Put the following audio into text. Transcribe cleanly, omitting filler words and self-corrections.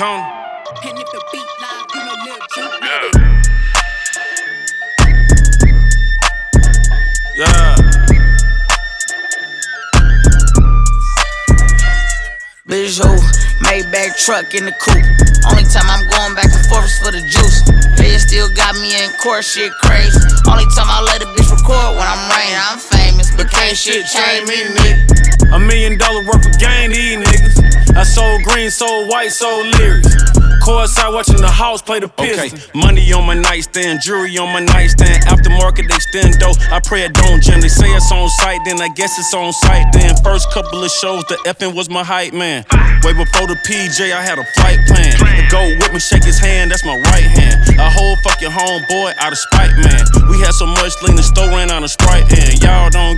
Tony. And if the beat live, you know Lil Juke. Yeah. Bijou, Maybach truck in the coupe. Only time I'm going back and forth is for the juice. They still got me in court, shit crazy. Only time I let a bitch record when I'm rain. I'm famous, but can't shit change me, nigga. $1 million worth of gain, these niggas. I sold green, sold white, sold lyrics. Courtside watching the house play the Pistons. Okay. Money on my nightstand, jewelry on my nightstand. Aftermarket extendo, I pray it don't jam. They say it's on site, then I guess it's on site. Then first couple of shows, the effing was my hype man. Way before the PJ, I had a flight plan. The go with me, shake his hand, that's my right hand. A whole fucking homeboy out of spite, man. We had so much lean, the store ran out of Sprite, and y'all don't